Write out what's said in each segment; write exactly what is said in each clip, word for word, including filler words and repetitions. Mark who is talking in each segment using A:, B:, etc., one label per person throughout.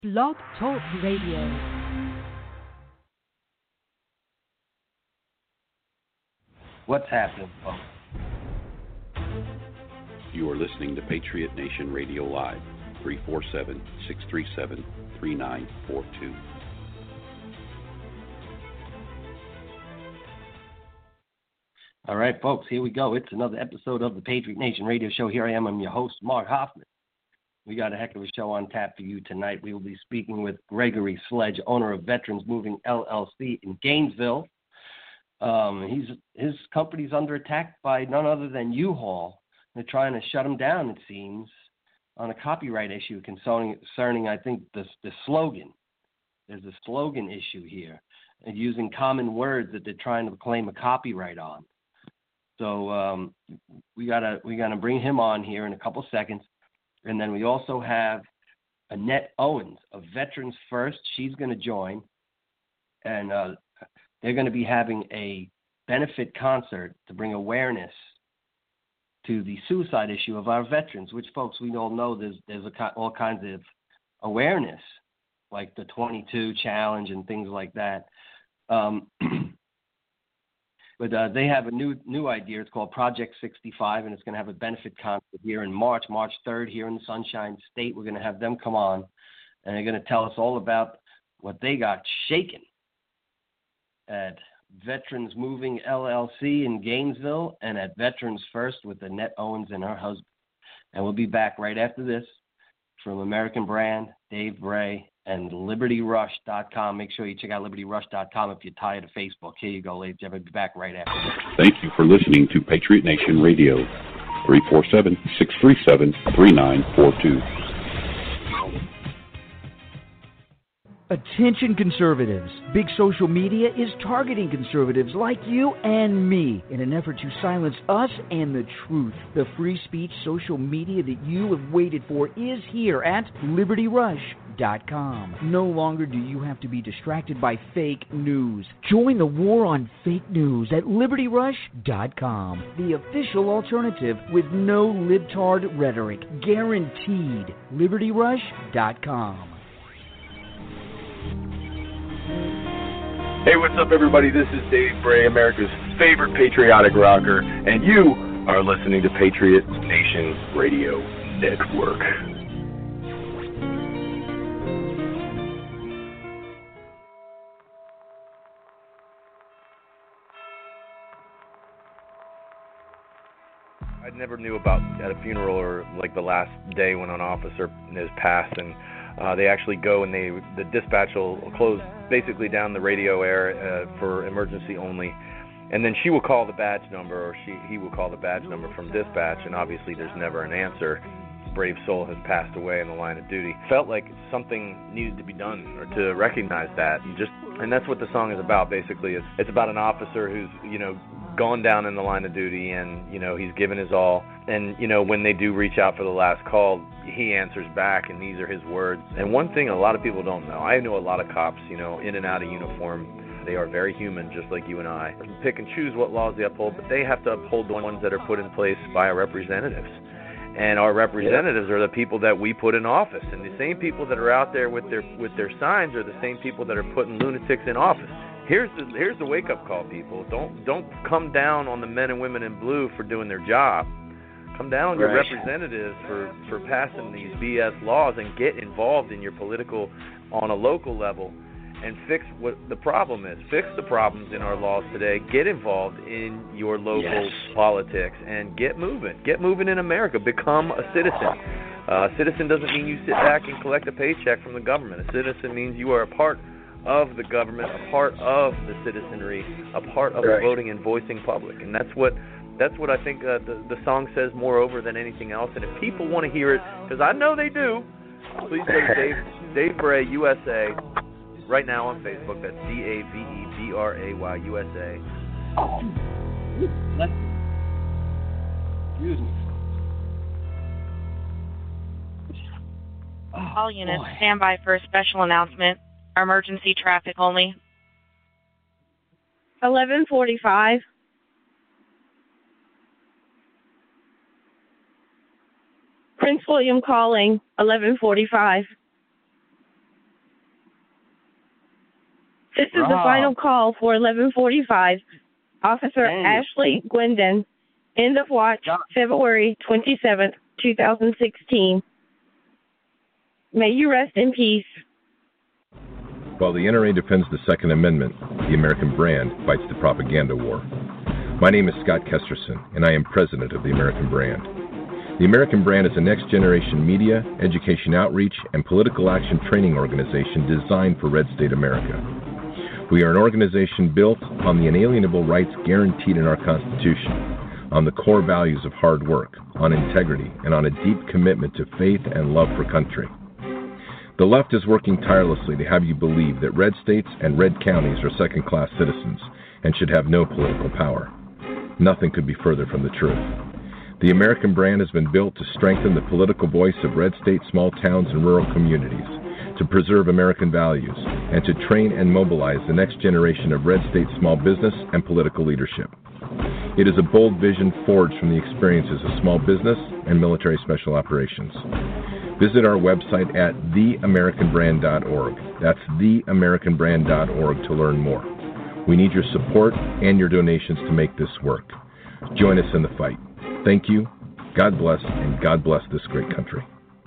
A: Blog Talk Radio.
B: What's happening, folks?
C: You are listening to Patriot Nation Radio Live, three four seven, six three seven, three nine four two.
B: All right, folks, here we go. It's another episode of the Patriot Nation Radio Show. Here I am. I'm your host, Mark Hoffman. We got a heck of a show on tap for you tonight. We will be speaking with Gregory Sledge, owner of Veterans Moving L L C in Gainesville. Um, he's his company's under attack by none other than U-Haul. They're trying to shut him down, it seems, on a copyright issue concerning, concerning I think, the, the slogan. There's a slogan issue here, and using common words that they're trying to claim a copyright on. So um, we gotta we gotta bring him on here in a couple seconds. And then we also have Annette Owens of Veterans First. She's going to join, and uh, they're going to be having a benefit concert to bring awareness to the suicide issue of our veterans, which, folks, we all know there's there's a, all kinds of awareness, like the twenty-two challenge and things like that. Um, But uh, they have a new new idea. It's called Project sixty-five, and it's going to have a benefit concert here in March, March third, here in the Sunshine State. We're going to have them come on, and they're going to tell us all about what they got shaken at Veterans Moving L L C in Gainesville and at Veterans First with Annette Owens and her husband. And we'll be back right after this from American Brand, Dave Bray, and Liberty Rush dot com. Make sure you check out Liberty Rush dot com if you're tired of Facebook. Here you go, ladies. I'll be back right after this.
C: Thank you for listening to Patriot Nation Radio, three four seven, six three seven, three nine four two.
D: Attention conservatives. Big social media is targeting conservatives like you and me in an effort to silence us and the truth. The free speech social media that you have waited for is here at Liberty Rush dot com. No longer do you have to be distracted by fake news. Join the war on fake news at Liberty Rush dot com, the official alternative with no libtard rhetoric. Guaranteed. Liberty Rush dot com.
E: Hey, what's up, everybody? This is Dave Bray, America's favorite patriotic rocker, and you are listening to Patriot Nation Radio Network. I never knew about at a funeral or like the last day when an officer is passed, and uh, they actually go and they the dispatch will close basically down the radio air uh, for emergency only, and then she will call the badge number, or she he will call the badge number from dispatch, and obviously there's never an answer. Brave soul has passed away in the line of duty. Felt like something needed to be done, or to recognize that, and just and that's what the song is about. Basically, it's it's about an officer who's you know gone down in the line of duty, and you know he's given his all, and you know when they do reach out for the last call, he answers back, and these are his words. And one thing a lot of people don't know, I know a lot of cops, you know, in and out of uniform. They are very human, just like you and I. They pick and choose what laws they uphold, but they have to uphold the ones that are put in place by our representatives. And our representatives are the people that we put in office. And the same people that are out there with their with their signs are the same people that are putting lunatics in office. Here's the here's the wake-up call, people. Don't don't come down on the men and women in blue for doing their job. Come down on your
B: Right.
E: representatives for, for passing these B S laws, and get involved in your political, on a local level, and fix what the problem is. Fix the problems in our laws today. Get involved in your local
B: Yes.
E: politics and get moving. Get moving in America. Become a citizen. Uh, a citizen doesn't mean you sit back and collect a paycheck from the government. A citizen means you are a part of the government, a part of the citizenry, a part of
B: Right.
E: the voting and voicing public. And that's what that's what I think uh, the, the song says moreover than anything else. And if people want to hear it, because I know they do, please go to Dave, Dave Bray, U S A, right now on Facebook. That's D A V E B R A Y, U S A.
B: Let's, excuse me. Oh,
F: All units,
B: boy.
F: stand by for a special announcement. Emergency traffic only.
G: eleven forty-five. Prince William calling, eleven forty-five. This is
B: Rob.
G: the final call for eleven forty-five. Officer
B: Dang.
G: Ashley Gwendon, end of watch,
B: God.
G: February twenty-seventh, twenty sixteen. May you rest in peace.
H: While the N R A defends the Second Amendment, the American brand fights the propaganda war. My name is Scott Kesterson, and I am president of the American Brand. The American Brand is a next-generation media, education outreach, and political action training organization designed for Red State America. We are an organization built on the inalienable rights guaranteed in our Constitution, on the core values of hard work, on integrity, and on a deep commitment to faith and love for country. The left is working tirelessly to have you believe that red states and red counties are second-class citizens and should have no political power. Nothing could be further from the truth. The American Brand has been built to strengthen the political voice of red state small towns and rural communities, to preserve American values, and to train and mobilize the next generation of red state small business and political leadership. It is a bold vision forged from the experiences of small business and military special operations. Visit our website at the american brand dot org. That's the american brand dot org to learn more. We need your support and your donations to make this work. Join us in the fight. Thank you, God bless, and God bless this great country.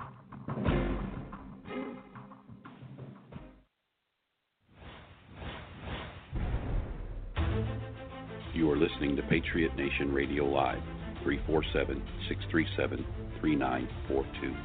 C: You are listening to Patriot Nation Radio Live, three four seven, six three seven, three nine four two.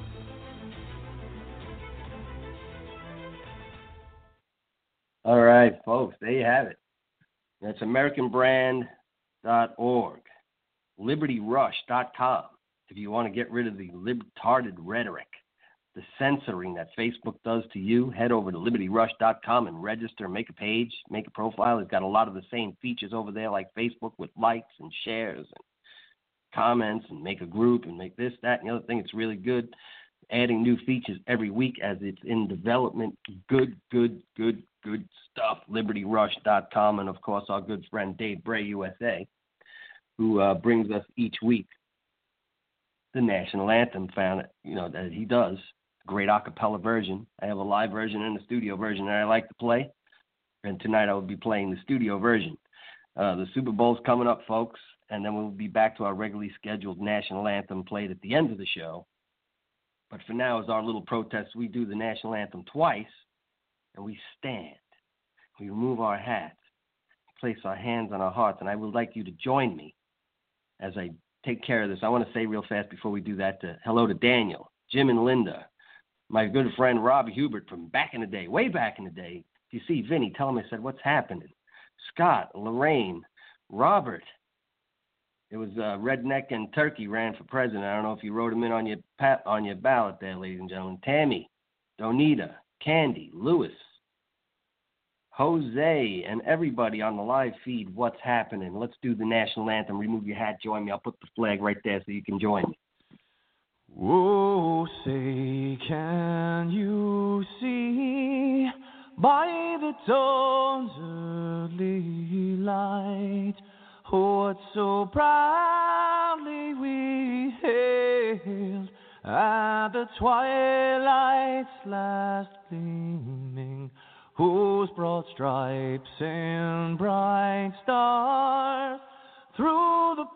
B: All right, folks, there you have it. That's american brand dot org, liberty rush dot com. If you want to get rid of the libtarded rhetoric, the censoring that Facebook does to you, head over to liberty rush dot com and register, make a page, make a profile. It's got a lot of the same features over there like Facebook with likes and shares and comments and make a group and make this, that, and the other thing. It's really good. Adding new features every week as it's in development. Good, good, good, good stuff. liberty rush dot com, and, of course, our good friend Dave Bray, U S A, who uh, brings us each week the national anthem, found, you know, that he does. Great a cappella version. I have a live version and a studio version that I like to play, and tonight I will be playing the studio version. Uh, the Super Bowl's coming up, folks, and then we'll be back to our regularly scheduled national anthem played at the end of the show. But for now, as our little protest, we do the national anthem twice, and we stand. We remove our hats, place our hands on our hearts, and I would like you to join me as I take care of this. I want to say real fast before we do that, to, hello to Daniel, Jim and Linda, my good friend Rob Hubert from back in the day, way back in the day. If you see Vinny, tell him I said, what's happening? Scott, Lorraine, Robert. It was uh, Redneck and Turkey ran for president. I don't know if you wrote him in on your pat, on your ballot there, ladies and gentlemen. Tammy, Donita, Candy, Lewis, Jose, and everybody on the live feed. What's happening? Let's do the national anthem. Remove your hat. Join me. I'll put the flag right there so you can join me.
I: Oh, say, can you see by the dawn's early light what so proudly we hailed at the twilight's last gleaming, whose broad stripes and bright stars through the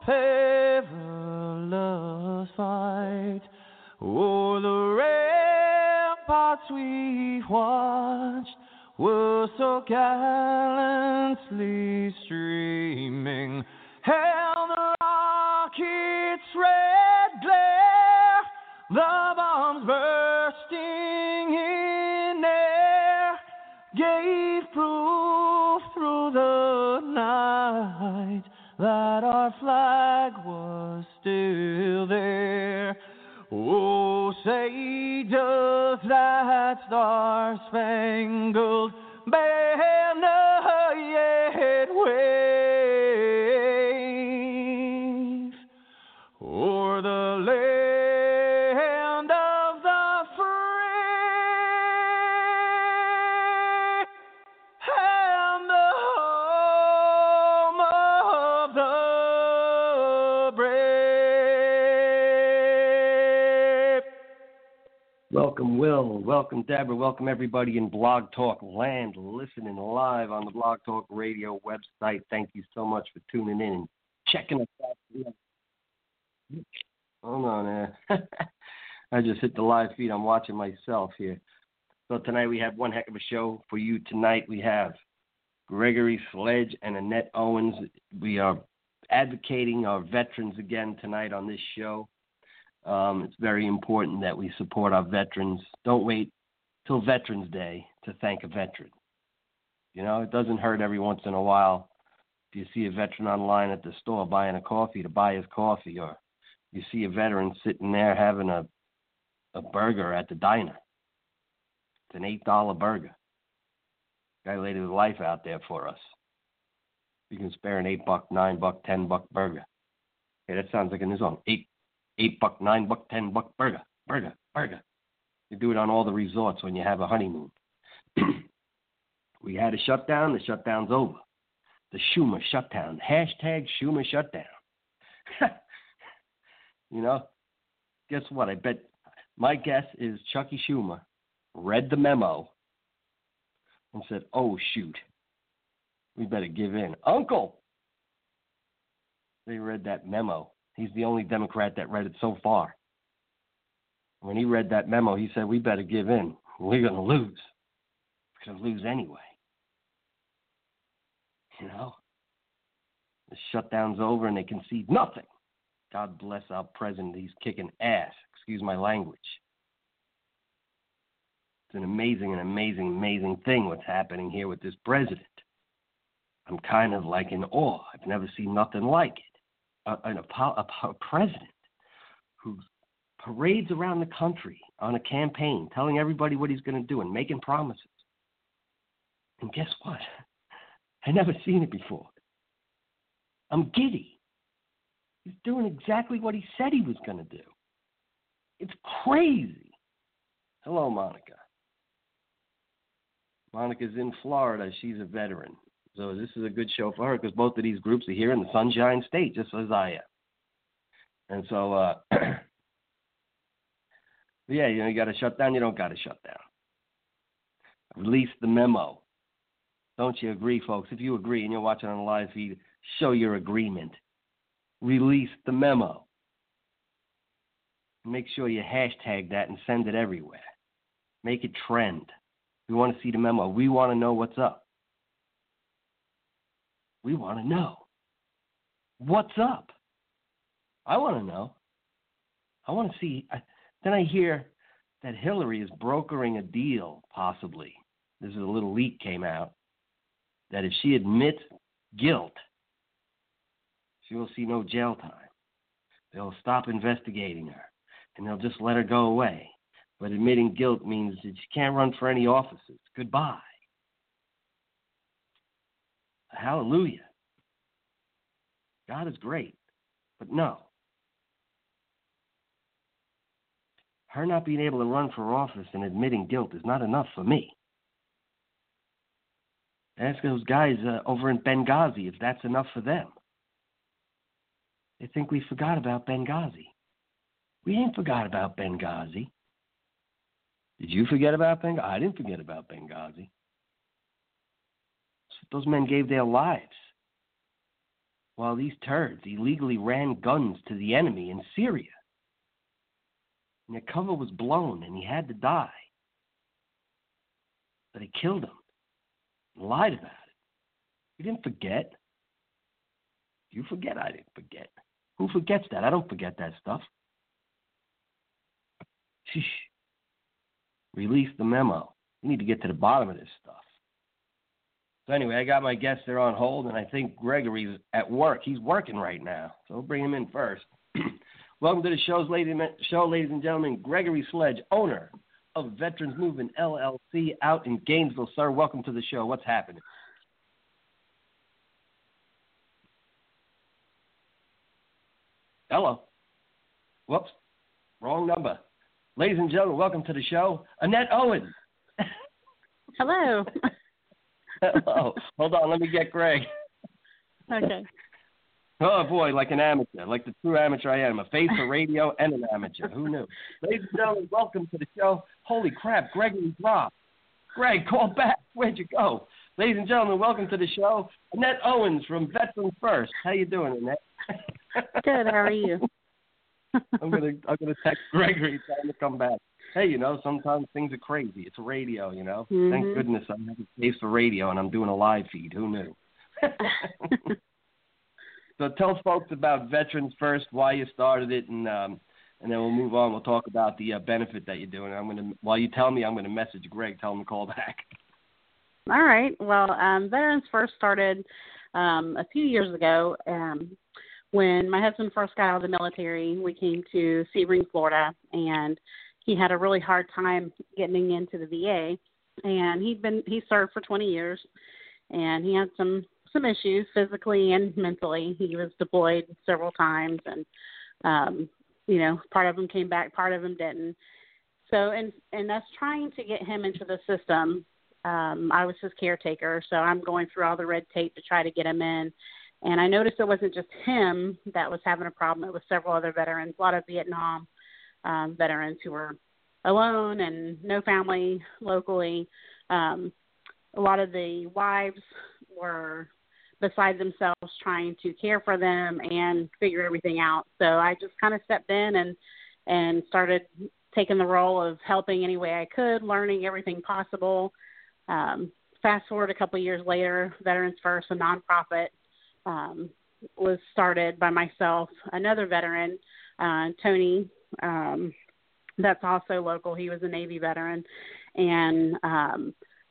I: perilous fight o'er the ramparts we watched were so gallantly streaming, held the rocket's red glare, the bombs bursting in air, gave proof through the night that our flag was still there. Oh, say does that star-spangled banner yet wave o'er the land of the free and the home of the brave?
B: Welcome, Will. Welcome, Deborah. Welcome, everybody in Blog Talk Land, listening live on the Blog Talk Radio website. Thank you so much for tuning in and checking us out. Hold on there. I just hit the live feed. I'm watching myself here. So tonight we have one heck of a show for you. Tonight we have Gregory Sledge and Annette Owens. We are advocating our veterans again tonight on this show. Um, it's very important that we support our veterans. Don't wait till Veterans Day to thank a veteran. You know, it doesn't hurt every once in a while if you see a veteran online at the store buying a coffee to buy his coffee, or you see a veteran sitting there having a, a burger at the diner. It's an eight dollar burger. Guy laid his life out there for us. You can spare an eight buck, nine buck, ten buck burger. Okay, that sounds like in his own eight. Eight buck, nine buck, ten buck burger, burger, burger. You do it on all the resorts when you have a honeymoon. We had a shutdown. The shutdown's over. The Schumer shutdown. Hashtag Schumer shutdown. You know, guess what? I bet my guess is Chucky Schumer read the memo and said, "Oh shoot, we better give in." Uncle, they read that memo. He's the only Democrat that read it so far. When he read that memo, he said, we better give in. We're going to lose. We're going to lose anyway. You know? The shutdown's over and they concede nothing. God bless our president. He's kicking ass. Excuse my language. It's an amazing, an amazing, amazing thing what's happening here with this president. I'm kind of like in awe. I've never seen nothing like it. A, a, a, a president who parades around the country on a campaign, telling everybody what he's going to do and making promises. And guess what? I never seen it before. I'm giddy. He's doing exactly what he said he was going to do. It's crazy. Hello, Monica. Monica's in Florida. She's a veteran. So this is a good show for her because both of these groups are here in the Sunshine State, just as I am. And so, uh, yeah, you know, you got to shut down. You don't got to shut down. Release the memo. Don't you agree, folks? If you agree and you're watching on the live feed, show your agreement. Release the memo. Make sure you hashtag that and send it everywhere. Make it trend. We want to see the memo. We want to know what's up. We want to know. What's up? I want to know. I want to see. I, then I hear that Hillary is brokering a deal, possibly. This is a little leak came out, that if she admits guilt, she will see no jail time. They'll stop investigating her, and they'll just let her go away. But admitting guilt means that she can't run for any offices. Goodbye. Hallelujah. God is great. But no. Her not being able to run for office and admitting guilt is not enough for me. Ask those guys uh, over in Benghazi if that's enough for them. They think we forgot about Benghazi. We ain't forgot about Benghazi. Did you forget about Benghazi? I didn't forget about Benghazi. Those men gave their lives while these turds illegally ran guns to the enemy in Syria. And their cover was blown and he had to die. But they killed him and lied about it. You didn't forget. You forget I didn't forget. Who forgets that? I don't forget that stuff. Sheesh. Release the memo. You need to get to the bottom of this stuff. So anyway, I got my guests there on hold, and I think Gregory's at work. He's working right now, so we'll bring him in first. Welcome to the show's ladies, show, ladies and gentlemen. Gregory Sledge, owner of Veterans Movement L L C out in Gainesville. Sir, welcome to the show. What's happening? Hello. Whoops. Wrong number. Ladies and gentlemen, welcome to the show, Annette Owens.
J: Hello.
B: Hello. Hold on. Let me get Greg.
J: Okay.
B: Oh, boy, like an amateur, like the true amateur I am, a face for radio and an amateur. Who knew? Ladies and gentlemen, welcome to the show. Holy crap, Gregory dropped. Greg, call back. Where'd you go? Ladies and gentlemen, welcome to the show. Annette Owens from Veterans First. How you doing, Annette?
J: Good. How are you?
B: I'm gonna I'm gonna text Gregory trying to come back. Hey, you know, sometimes things are crazy. It's radio, you know.
J: Mm-hmm.
B: Thank goodness I have a face for radio and I'm doing a live feed. Who knew? So tell folks about Veterans First, why you started it, and um, and then we'll move on. We'll talk about the uh, benefit that you're doing. I'm gonna while you tell me, I'm gonna message Greg, tell him to call back.
J: All right. Well, um, Veterans First started um, a few years ago. Um, when my husband first got out of the military, we came to Sebring, Florida, and he had a really hard time getting into the V A. And he'd been he served for twenty years, and he had some. some issues physically and mentally. He was deployed several times, and um, you know, part of them came back, part of them didn't. So, and and us trying to get him into the system, um, I was his caretaker, so I'm going through all the red tape to try to get him in. And I noticed it wasn't just him that was having a problem. It was several other veterans, a lot of Vietnam um, veterans who were alone and no family locally. Um, a lot of the wives were beside themselves trying to care for them and figure everything out. So I just kind of stepped in and, and started taking the role of helping any way I could, learning everything possible. Um, fast forward a couple of years later, Veterans First, a nonprofit, um, was started by myself, another veteran, uh, Tony, um, that's also local. He was a Navy veteran. And, um,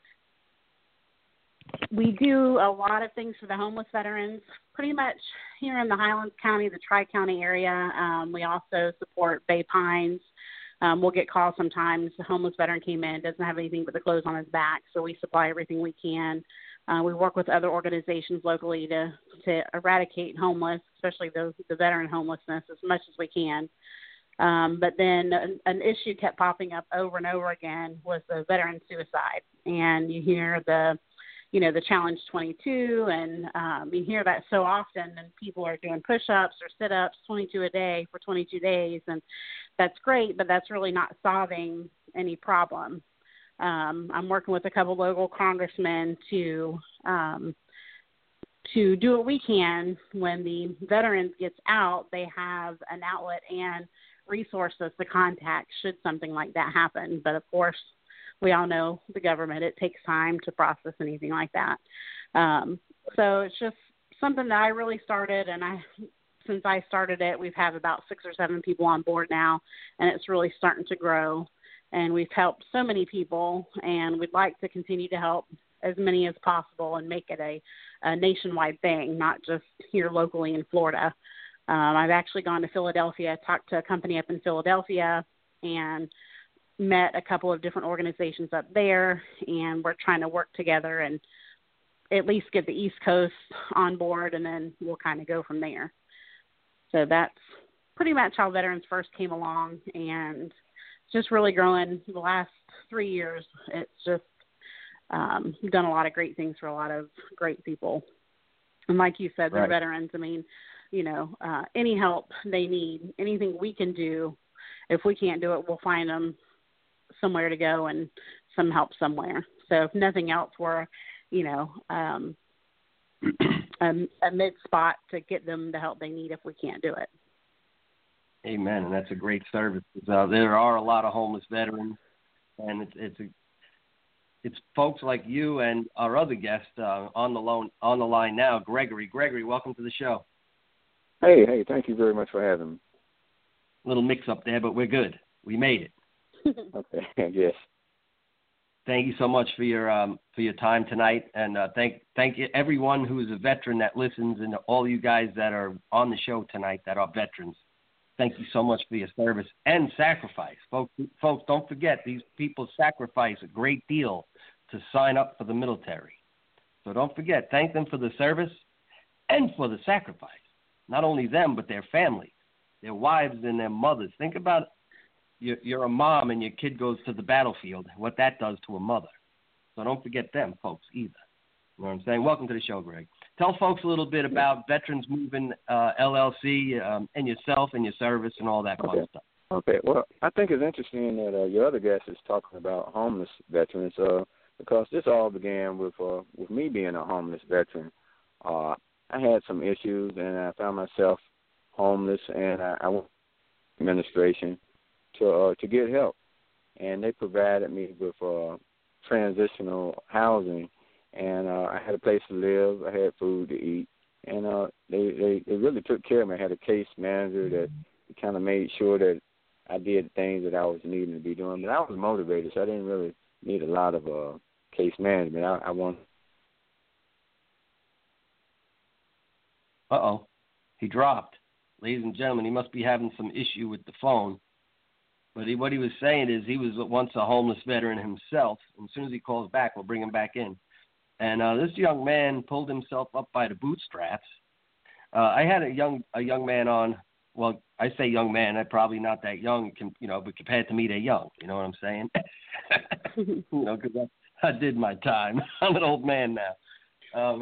J: we do a lot of things for the homeless veterans, pretty much here in the Highlands County, the Tri-County area. Um, we also support Bay Pines. Um, we'll get calls sometimes. The homeless veteran came in, doesn't have anything but the clothes on his back, so we supply everything we can. Uh, we work with other organizations locally to, to eradicate homeless, especially the, the veteran homelessness, as much as we can. Um, but then an, an issue kept popping up over and over again was the veteran suicide. And you hear the you know, the Challenge twenty-two, and um, you hear that so often, and people are doing push-ups or sit-ups, twenty-two a day for twenty-two days, and that's great, but that's really not solving any problem. Um, I'm working with a couple local congressmen to um, to do what we can. When the veterans gets out, they have an outlet and resources to contact should something like that happen. But, of course, we all know the government, it takes time to process anything like that. Um, so it's just something that I really started, and I, since I started it, we've had about six or seven people on board now, and it's really starting to grow. And we've helped so many people, and we'd like to continue to help as many as possible and make it a, a nationwide thing, not just here locally in Florida. Um, I've actually gone to Philadelphia, talked to a company up in Philadelphia, and met a couple of different organizations up there, and we're trying to work together and at least get the East Coast on board, and then we'll kind of go from there. So that's pretty much how Veterans First came along, and just really growing the last three years. It's just um, done a lot of great things for a lot of great people. And like you said, they're
B: right.
J: veterans. I mean, you know, uh, any help they need, anything we can do, if we can't do it, we'll find them somewhere to go and some help somewhere. So if nothing else, we're, you know, um, a, a mid spot to get them the help they need if we can't do it.
B: Amen, and that's a great service. Uh, there are a lot of homeless veterans, and it's it's a, it's folks like you and our other guest uh, on the loan on the line now, Gregory. Gregory, welcome to the show.
K: Hey, hey, thank you very much for having me.
B: A little mix up there, but we're good. We made it.
K: Okay, yes.
B: Thank you so much for your um, for your time tonight, and uh, thank thank you everyone who is a veteran that listens, and all you guys that are on the show tonight that are veterans. Thank you so much for your service and sacrifice, folks. Folks, don't forget these people sacrifice a great deal to sign up for the military. So don't forget, thank them for the service and for the sacrifice. Not only them, but their families, their wives and their mothers. Think about You're, you're a mom and your kid goes to the battlefield, what that does to a mother. So don't forget them, folks, either. You know what I'm saying? Welcome to the show, Greg. tell folks a little bit about Veterans Moving uh, L L C um, and yourself and your service and all that
K: okay.
B: fun stuff.
K: Okay. Well, I think it's interesting that uh, your other guest is talking about homeless veterans uh, because this all began with uh, with me being a homeless veteran. Uh, I had some issues, and I found myself homeless, and I, I went to administration to uh, to get help, and they provided me with uh, transitional housing, and uh, I had a place to live, I had food to eat, and uh, they, they they really took care of me. I had a case manager that kind of made sure that I did things that I was needing to be doing, but I was motivated, so I didn't really need a lot of uh, case management. I, I wanted.
B: Uh-oh, he dropped. Ladies and gentlemen, he must be having some issue with the phone. But he, what he was saying is he was once a homeless veteran himself. And as soon as he calls back, we'll bring him back in. And uh, this young man pulled himself up by the bootstraps. Uh, I had a young a young man on. Well, I say young man. I'm probably not that young, you know, but compared to me, they're young. You know what I'm saying? you know, because I, I did my time. I'm an old man now. Um,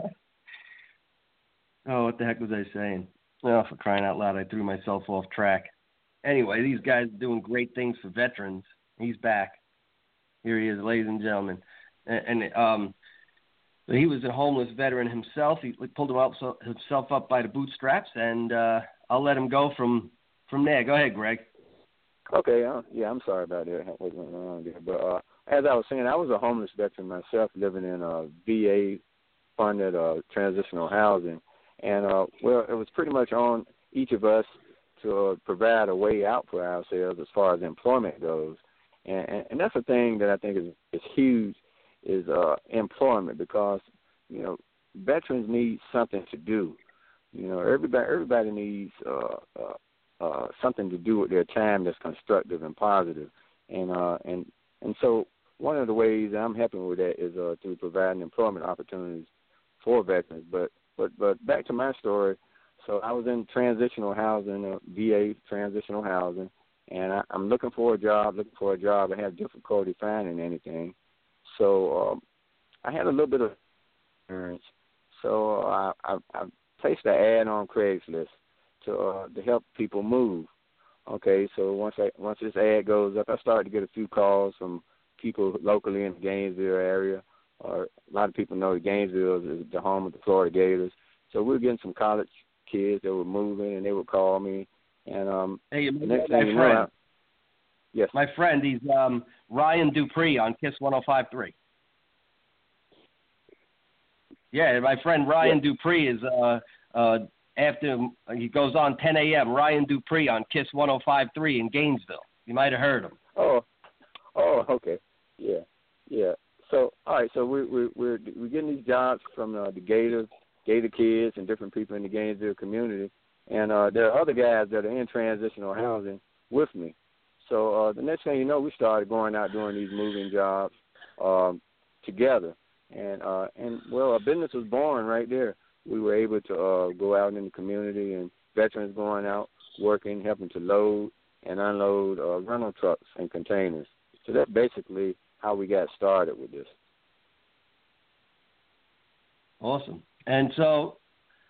B: oh, what the heck was I saying? Oh, for crying out loud, I threw myself off track. Anyway, these guys are doing great things for veterans. He's back. Here he is, ladies and gentlemen. And, and um, he was a homeless veteran himself. He pulled him up, so, himself up by the bootstraps, and uh, I'll let him go from, from there. Go ahead, Greg.
K: Okay, uh, yeah, I'm sorry about that. What went wrong there. But uh, as I was saying, I was a homeless veteran myself, living in a V A-funded uh, transitional housing. And, uh, well, it was pretty much on each of us to uh, provide a way out for ourselves as far as employment goes. And, and, and that's the thing that I think is, is huge is uh, employment because, you know, veterans need something to do. You know, everybody everybody needs uh, uh, uh, something to do with their time that's constructive and positive. And, uh, and, and so one of the ways I'm helping with that is uh, through providing employment opportunities for veterans. But But but back to my story. So I was in transitional housing, uh, V A transitional housing, and I, I'm looking for a job, looking for a job. I had difficulty finding anything. So um, I had a little bit of experience. So uh, I, I, I placed an ad on Craigslist to uh, to help people move. Okay, so once I once this ad goes up, I started to get a few calls from people locally in the Gainesville area. Or a lot of people know that Gainesville is the home of the Florida Gators. So we were getting some college kids that were moving, and they would call me. And um,
B: hey,
K: the
B: my,
K: next
B: my
K: thing you
B: friend,
K: know, I, yes,
B: my friend, he's um, Ryan Dupree on Kiss one oh five point three. Yeah, my friend Ryan yeah. Dupree is uh, uh, after he goes on ten a.m. Ryan Dupree on Kiss one oh five point three in Gainesville. You might have heard him.
K: Oh, oh, okay, yeah, yeah. So, all right, so we're we're we're, we're getting these jobs from uh, the Gator Gator kids and different people in the Gainesville community, and uh, there are other guys that are in transitional housing with me. So uh, the next thing you know, we started going out doing these moving jobs um, together, and uh, and well, a business was born right there. We were able to uh, go out in the community, and veterans going out working, helping to load and unload uh, rental trucks and containers. So that's basically how we got started with this.
B: Awesome. And so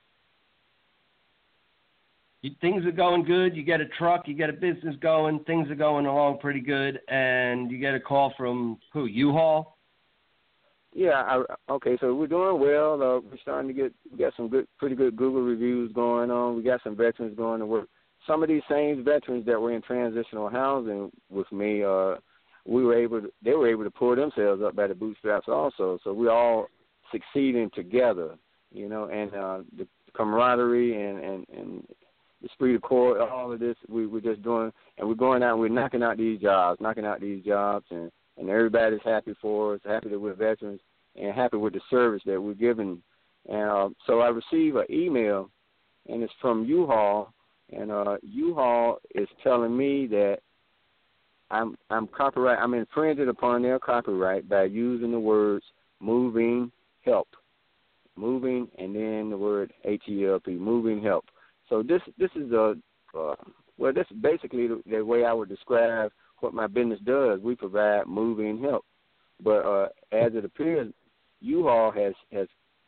B: you, things are going good. You get a truck, you get a business going. Things are going along pretty good. And you get a call from who? U-Haul?
K: Yeah. I, okay. So we're doing well. Uh, we're starting to get we got some good, pretty good Google reviews going on. We got some veterans going to work. Some of these same veterans that were in transitional housing with me, uh, we were able to, they were able to pull themselves up by the bootstraps also. So we're all succeeding together, you know, and uh, the camaraderie and, and, and the esprit de corps, all of this, we, we're just doing, and we're going out and we're knocking out these jobs, knocking out these jobs, and, and everybody's happy for us, happy that we're veterans, and happy with the service that we're giving. And uh, so I received an email, and it's from U-Haul, and uh, U-Haul is telling me that I'm I'm copyright. I'm infringing upon their copyright by using the words "moving help," moving, and then the word H E L P, moving help. So this this is a uh, well, this is basically the, the way I would describe what my business does. We provide moving help, but uh, as it appears, U-Haul has has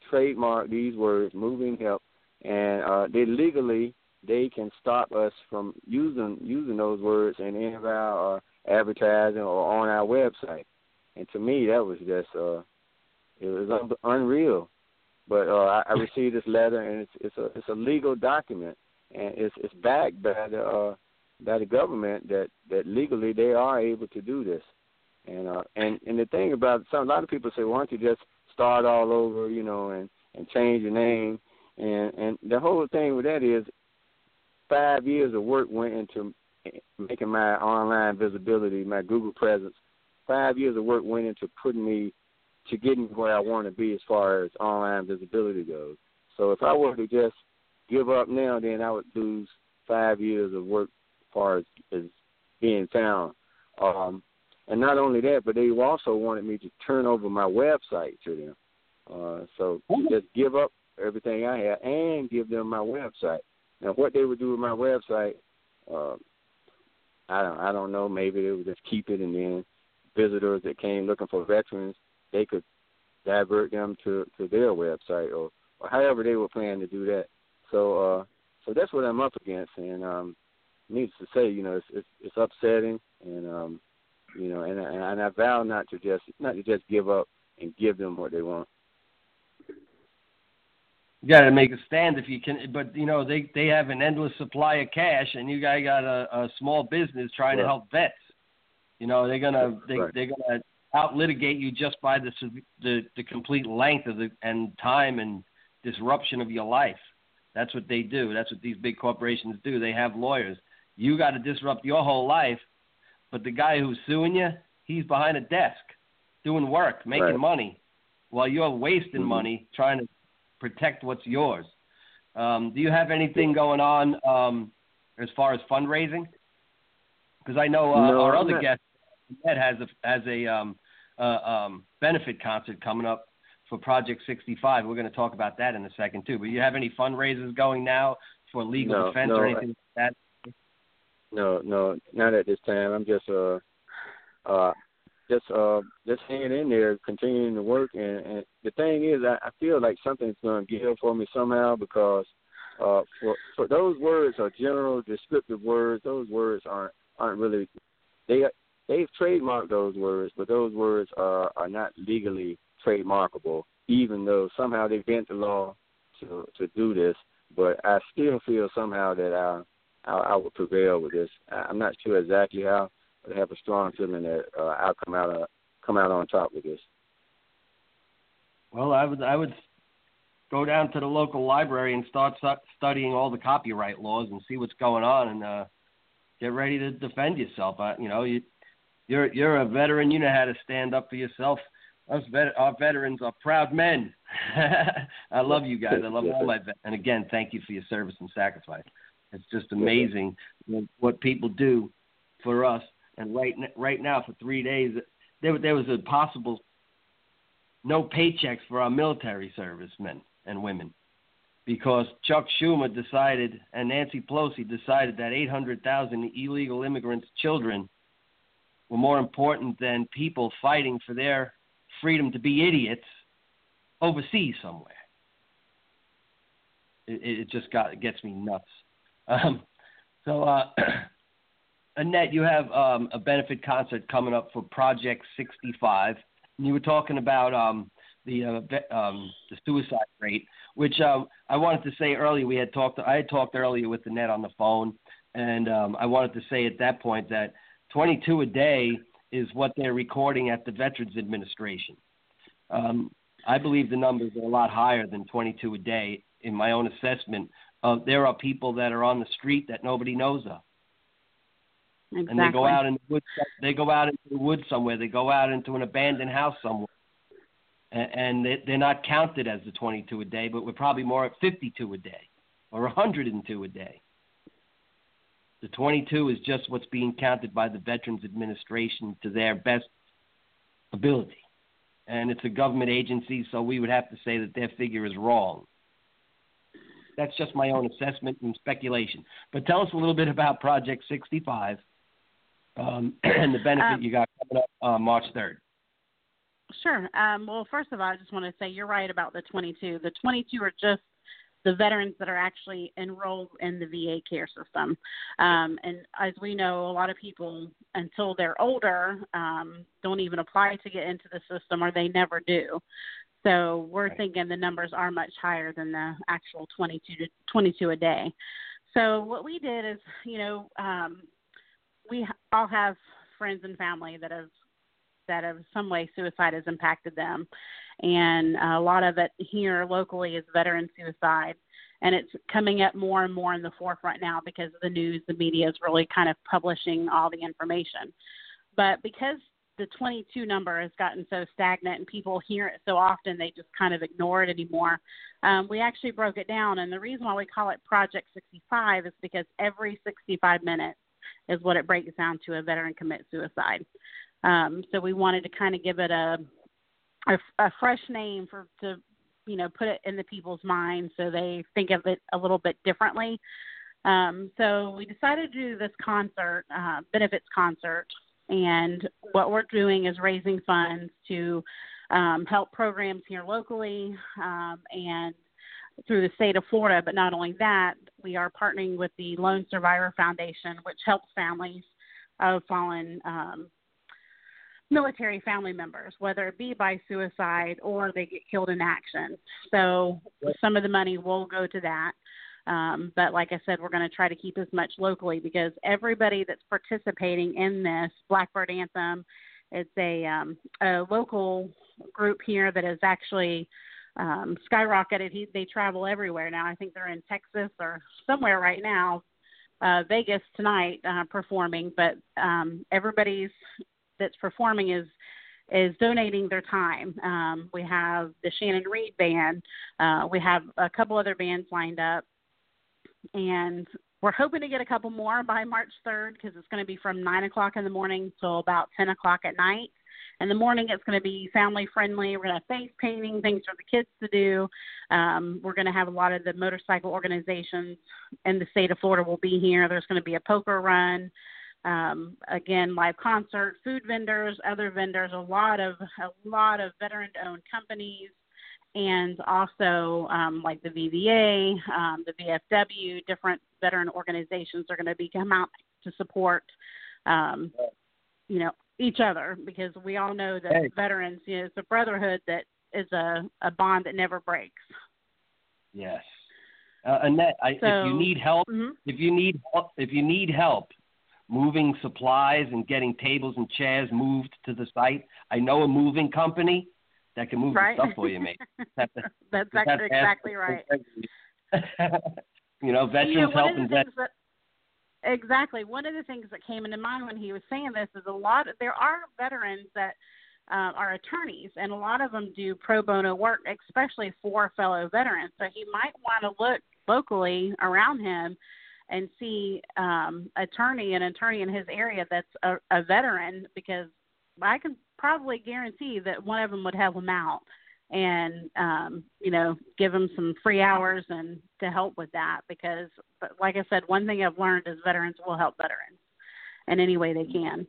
K: trademark these words, moving help, and uh, they legally they can stop us from using using those words in any of our uh, advertising or on our website. And to me, that was just uh, it was un- unreal. But uh, I, I received this letter, and it's it's a it's a legal document, and it's it's backed by the uh, by the government that, that legally they are able to do this. And uh, and and the thing about some, a lot of people say, why don't you just start all over, you know, and, and change your name? And and the whole thing with that is five years of work went into making my online visibility, my Google presence. Five years of work went into putting me to getting where I want to be as far as online visibility goes. So if I were to just give up now, then I would lose five years of work as far as, as being found. Um, and not only that, but they also wanted me to turn over my website to them. Uh, so just give up everything I had and give them my website. Now, what they would do with my website, uh, I don't, I don't know. Maybe they would just keep it, and then visitors that came looking for veterans, they could divert them to, to their website, or, or however they were planning to do that. So, uh, so that's what I'm up against. And um, needless to say, you know, it's it's, it's upsetting, and um, you know, and, and I vow not to just not to just give up and give them what they want.
B: You got to make a stand if you can, but you know they, they have an endless supply of cash, and you guys got a, a small business trying right. to help vets. You know they're gonna they
K: right.
B: they're gonna out litigate you just by the, the the complete length of the and time and disruption of your life. That's what they do. That's what these big corporations do. They have lawyers. You got to disrupt your whole life, but the guy who's suing you, he's behind a desk doing work, making
K: right.
B: money, while you're wasting
K: mm-hmm. money
B: trying to protect what's yours. Um, do you have anything going on um, as far as fundraising? Because I know uh,
K: no,
B: our
K: I'm
B: other
K: not.
B: guest Ed has a has a um, uh, um, benefit concert coming up for Project sixty-five. We're going to talk about that in a second too. But you have any fundraisers going now for legal
K: no,
B: defense
K: no,
B: or anything like that?
K: No, no, not at this time. I'm just uh uh just uh just hanging in there, continuing to work. And, and the thing is, I, I feel like something's going to give for me somehow, because uh for for those words are general, descriptive words. Those words aren't aren't really they. They've trademarked those words, but those words are, are not legally trademarkable, even though somehow they bent the law to to do this. But I still feel somehow that I I, I will prevail with this. I'm not sure exactly how, but I have a strong feeling that uh, I'll come out uh, come out on top with this.
B: Well, I would I would go down to the local library and start studying all the copyright laws and see what's going on, and uh, get ready to defend yourself. I, you know you. You're you're a veteran. You know how to stand up for yourself. Us vet, our veterans are proud men. I love you guys. I love all my vets. And again, thank you for your service and sacrifice. It's just amazing what people do for us. And right right now, for three days, there there was a possible no paychecks for our military servicemen and women, because Chuck Schumer decided and Nancy Pelosi decided that eight hundred thousand illegal immigrants' children were more important than people fighting for their freedom to be idiots overseas somewhere. It, it just got it gets me nuts. Um, so, uh, Annette, you have um, a benefit concert coming up for Project sixty-five. And you were talking about um, the uh, um, the suicide rate, which um, I wanted to say earlier. We had talked. I had talked earlier with Annette on the phone, and um, I wanted to say at that point that twenty-two a day is what they're recording at the Veterans Administration. Um, I believe the numbers are a lot higher than twenty-two a day. In my own assessment, uh, there are people that are on the street that nobody knows of,
J: exactly.
B: and they go out in the woods. They go out into the woods somewhere. They go out into an abandoned house somewhere, and, and they, they're not counted as the twenty-two a day. But we're probably more at fifty-two a day or one hundred two a day. The twenty-two is just what's being counted by the Veterans Administration to their best ability. And it's a government agency, so we would have to say that their figure is wrong. That's just my own assessment and speculation. But tell us a little bit about Project sixty-five um, and the benefit
J: um,
B: you got coming up uh, March third.
J: Sure. Um, well, first of all, I just want to say you're right about the twenty-two. The twenty-two are just the veterans that are actually enrolled in the V A care system. Um, and as we know, a lot of people, until they're older, um, don't even apply to get into the system, or they never do. So we're right. thinking the numbers are much higher than the actual twenty-two to twenty-two a day. So what we did is, you know, um, we all have friends and family that have that have some way suicide has impacted them. And a lot of it here locally is veteran suicide. And it's coming up more and more in the forefront now because the news, the media is really kind of publishing all the information. But because the twenty-two number has gotten so stagnant and people hear it so often, they just kind of ignore it anymore. Um, we actually broke it down. And the reason why we call it Project sixty-five is because every sixty-five minutes is what it breaks down to a veteran commit suicide. Um, so we wanted to kind of give it a, a a fresh name for to you know put it in the people's minds so they think of it a little bit differently. Um, so we decided to do this concert, uh, benefits concert, and what we're doing is raising funds to um, help programs here locally um, and through the state of Florida. But not only that, we are partnering with the Lone Survivor Foundation, which helps families of fallen um, military family members, whether it be by suicide or they get killed in action. So some of the money will go to that. Um, but like I said, we're going to try to keep as much locally because everybody that's participating in this Blackbird Anthem, it's a, um, a local group here that has actually um, skyrocketed. He, they travel everywhere now. I think they're in Texas or somewhere right now, uh, Vegas tonight uh, performing, but um, everybody's that's performing is is donating their time. Um, we have the Shannon Reed Band. Uh, we have a couple other bands lined up. And we're hoping to get a couple more by March third because it's going to be from nine o'clock in the morning till about ten o'clock at night. In the morning, it's going to be family-friendly. We're going to have face painting, things for the kids to do. Um, we're going to have a lot of the motorcycle organizations in the state of Florida will be here. There's going to be a poker run. Um, again, live concert, food vendors, other vendors, a lot of a lot of veteran-owned companies, and also um, like the V V A, um, the V F W, different veteran organizations are going to be come out to support, um, you know, each other because we all know that hey. veterans, you know, it's a brotherhood that is a, a bond that never breaks.
B: Yes, uh, Annette, I,
J: so,
B: if you need help,
J: mm-hmm.
B: if you need help, if you need help. moving supplies and getting tables and chairs moved to the site. I know a moving company that can move
J: right.
B: the stuff for you, mate.
J: That's actually exactly right.
B: You know, veterans
J: you know,
B: help and veterans.
J: Exactly. One of the things that came into mind when he was saying this is a lot of, there are veterans that uh, are attorneys, and a lot of them do pro bono work, especially for fellow veterans. So he might want to look locally around him and see um, attorney, an attorney in his area that's a, a veteran, because I can probably guarantee that one of them would help him out and, um, you know, give him some free hours and to help with that. Because, but like I said, one thing I've learned is veterans will help veterans in any way they can.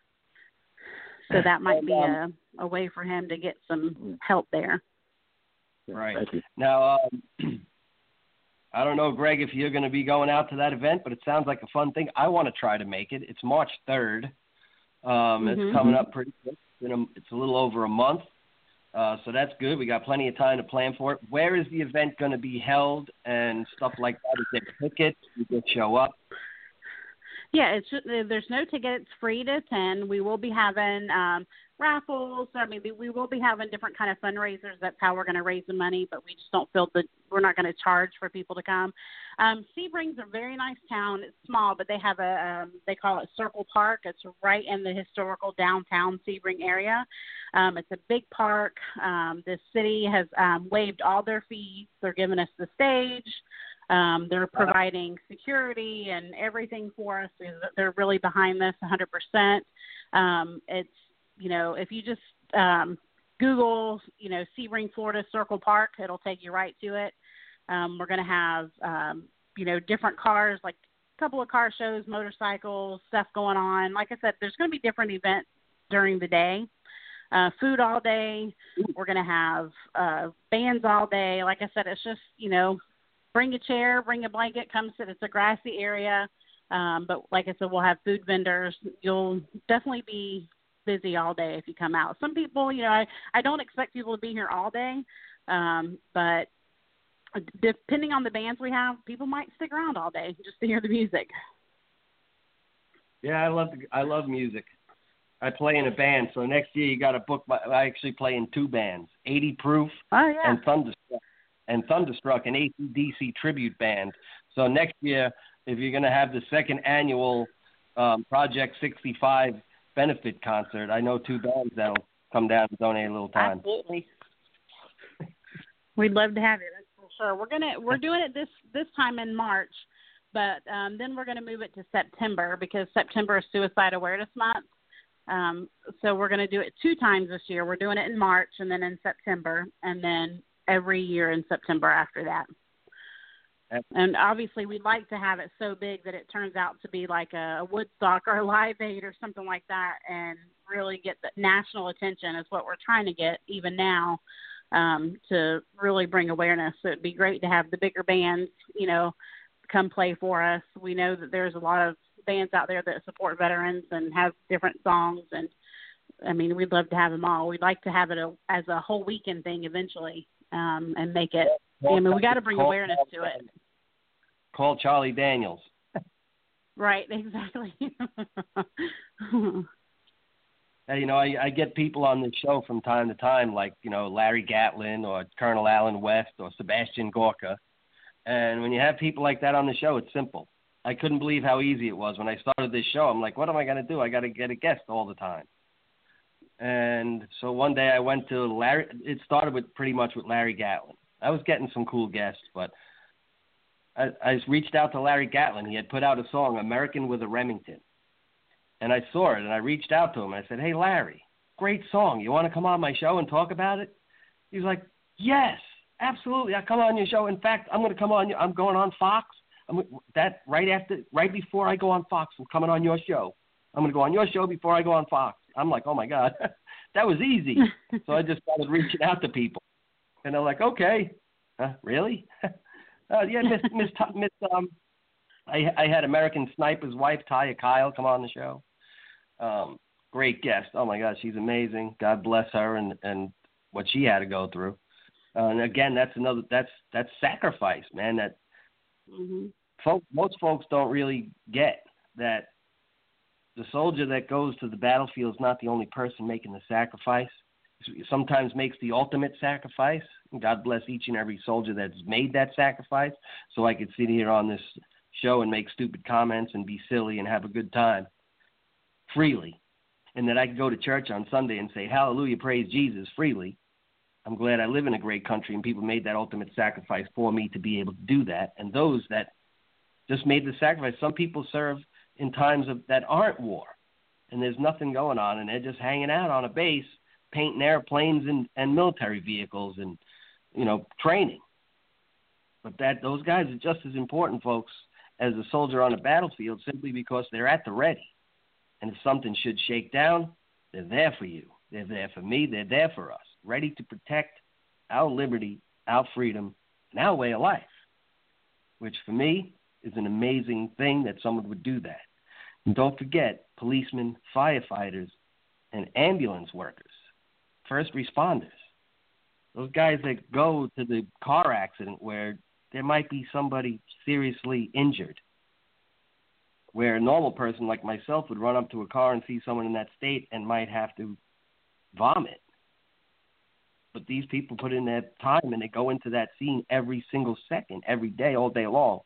J: So that might be a, a way for him to get some help there.
B: Right. Now, um, I don't know, Greg, if you're going to be going out to that event, but it sounds like a fun thing. I want to try to make it. It's March third. Um, mm-hmm. It's coming up pretty quick. It's, a, it's a little over a month, uh, so that's good. We got plenty of time to plan for it. Where is the event going to be held and stuff like that? Is there tickets? You can show up?
J: Yeah, it's just, there's no ticket. It's free to attend. We will be having um, raffles. I mean, we will be having different kind of fundraisers. That's how we're going to raise the money, but we just don't feel that we're not going to charge for people to come. Um, Sebring's a very nice town. It's small, but they have a, um, they call it Circle Park. It's right in the historical downtown Sebring area. Um, it's a big park. Um, the city has um, waived all their fees. They're giving us the stage. Um, they're providing security and everything for us. They're really behind this one hundred percent. Um, it's, you know, if you just um, Google, you know, Sebring, Florida, Circle Park, it'll take you right to it. Um, we're going to have, um, you know, different cars, like a couple of car shows, motorcycles, stuff going on. Like I said, there's going to be different events during the day. uh, food all day. We're going to have uh, bands all day. Like I said, it's just, you know, bring a chair, bring a blanket, come sit. It's a grassy area. Um, but like I said, we'll have food vendors. You'll definitely be busy all day if you come out. Some people, you know, I, I don't expect people to be here all day, um, but depending on the bands we have, people might stick around all day just to hear the music.
B: Yeah, I love the, I love music. I play in a band, so next year you got to book. My, I actually play in two bands, eighty Proof
J: oh, yeah.
B: and Thunderstruck, and Thunderstruck, an A C D C tribute band. So next year, if you're going to have the second annual um, Project sixty-five benefit concert, I know two bands that'll come down and donate a little time.
J: Absolutely. We'd love to have you. That's for sure. We're gonna we're doing it this this time in March, but um, then we're gonna move it to September because September is Suicide Awareness Month. Um, so we're gonna do it two times this year. We're doing it in March and then in September, and then every year in September after that. And obviously, we'd like to have it so big that it turns out to be like a Woodstock or a Live Aid or something like that, and really get the national attention is what we're trying to get even now, um, to really bring awareness. So it'd be great to have the bigger bands, you know, come play for us. We know that there's a lot of bands out there that support veterans and have different songs, and I mean, we'd love to have them all. We'd like to have it a, as a whole weekend thing eventually, um, and make it. I mean, we got to bring awareness to it.
B: Call Charlie Daniels.
J: Right, exactly.
B: You know, I, I get people on the show from time to time, like, you know, Larry Gatlin or Colonel Alan West or Sebastian Gorka. And when you have people like that on the show, it's simple. I couldn't believe how easy it was. When I started this show, I'm like, what am I going to do? I got to get a guest all the time. And so one day I went to Larry. It started with pretty much with Larry Gatlin. I was getting some cool guests, but I, I reached out to Larry Gatlin. He had put out a song, American with a Remington. And I saw it, and I reached out to him. And I said, hey, Larry, great song. You want to come on my show and talk about it? He's like, yes, absolutely. I'll come on your show. In fact, I'm going to come on. I'm going on Fox. I'm, that right after, right before I go on Fox, I'm coming on your show. I'm going to go on your show before I go on Fox. I'm like, oh, my God, that was easy. So I just started reaching out to people. And they're like, okay, huh, really? Uh, yeah, Miss Miss Miss um, I I had American Sniper's wife, Taya Kyle, come on the show. Um, great guest. Oh my God, she's amazing. God bless her and and what she had to go through. Uh, and again, that's another that's that's sacrifice, man. That
J: mm-hmm.
B: folk, most folks don't really get that the soldier that goes to the battlefield is not the only person making the sacrifice. Sometimes makes the ultimate sacrifice. God bless each and every soldier that's made that sacrifice, so I could sit here on this show and make stupid comments and be silly and have a good time freely, and that I could go to church on Sunday and say hallelujah, praise Jesus freely. I'm glad I live in a great country and people made that ultimate sacrifice for me to be able to do that. And those that just made the sacrifice, some people serve in times of that aren't war, and there's nothing going on, and they're just hanging out on a base painting airplanes and, and military vehicles and, you know, training. But that those guys are just as important, folks, as a soldier on a battlefield, simply because they're at the ready. And if something should shake down, they're there for you. They're there for me. They're there for us, ready to protect our liberty, our freedom, and our way of life, which for me is an amazing thing that someone would do that. And don't forget, policemen, firefighters, and ambulance workers, first responders, those guys that go to the car accident where there might be somebody seriously injured, where a normal person like myself would run up to a car and see someone in that state and might have to vomit. But these people put in their time and they go into that scene every single second, every day, all day long.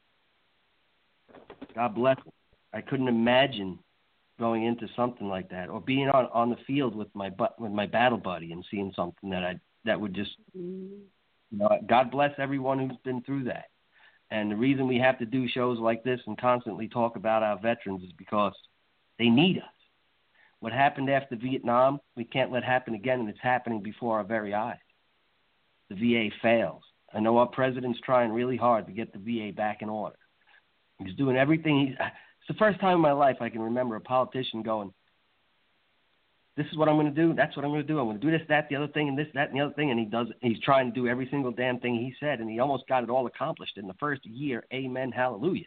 B: God bless them. I couldn't imagine going into something like that, or being on, on the field with my with my battle buddy and seeing something that I that would just, you know, God bless everyone who's been through that. And the reason we have to do shows like this and constantly talk about our veterans is because they need us. What happened after Vietnam, we can't let happen again, and it's happening before our very eyes. The V A fails. I know our president's trying really hard to get the V A back in order. He's doing everything he's... It's the first time in my life I can remember a politician going, this is what I'm going to do. That's what I'm going to do. I'm going to do this, that, the other thing, and this, that, and the other thing. And he does. He's trying to do every single damn thing he said, and he almost got it all accomplished in the first year. Amen. Hallelujah.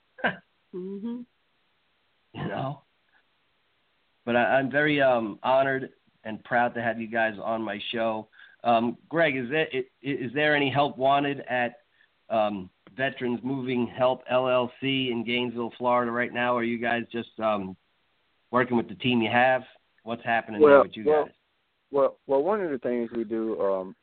J: Mm-hmm.
B: You know. But I, I'm very um, honored and proud to have you guys on my show. Um, Greg, is there is, is there any help wanted at um, Veterans Moving Help L L C in Gainesville, Florida, right now? Or are you guys just um, working with the team you have? What's happening
K: well,
B: there with you
K: well,
B: guys?
K: Well, well, one of the things we do um,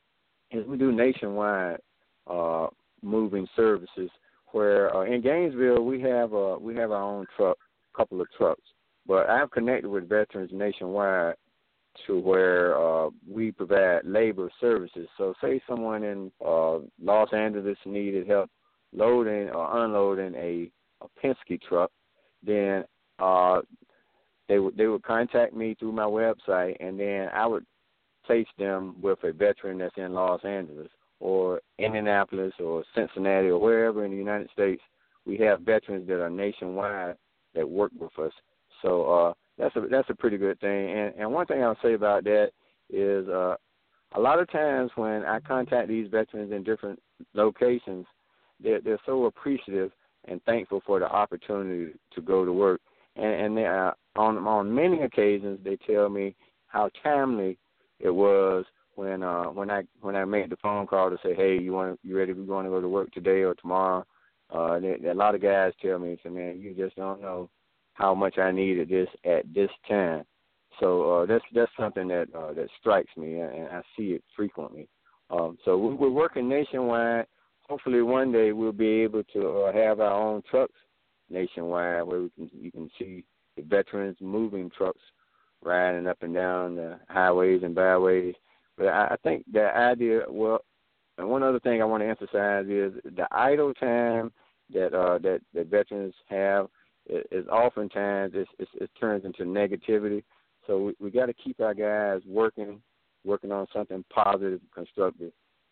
K: is we do nationwide uh, moving services. Where uh, in Gainesville we have uh, we have our own truck, couple of trucks, but I've connected with veterans nationwide to where uh, we provide labor services. So, say someone in uh, Los Angeles needed help loading or unloading a, a Penske truck, then uh, they would they would contact me through my website, and then I would place them with a veteran that's in Los Angeles or Indianapolis or Cincinnati or wherever in the United States. We have veterans that are nationwide that work with us. So uh, that's a that's a pretty good thing. And, and one thing I'll say about that is uh, a lot of times when I contact these veterans in different locations, they're, they're so appreciative and thankful for the opportunity to go to work. And, and they are, on on many occasions, they tell me how timely it was when uh, when I when I made the phone call to say, hey, you want you ready? We want to go to work today or tomorrow? Uh, they, a lot of guys tell me, say, man, you just don't know how much I needed this at this time. So uh, that's that's something that uh, that strikes me, and I see it frequently. Um, so we're working nationwide. Hopefully, one day we'll be able to uh, have our own trucks nationwide, where we can you can see the veterans moving trucks riding up and down the highways and byways. But I, I think the idea, well, and one other thing I want to emphasize is the idle time that uh, that that veterans have is, is oftentimes it's, it's, it turns into negativity. So we, we got to keep our guys working, working on something positive, constructive.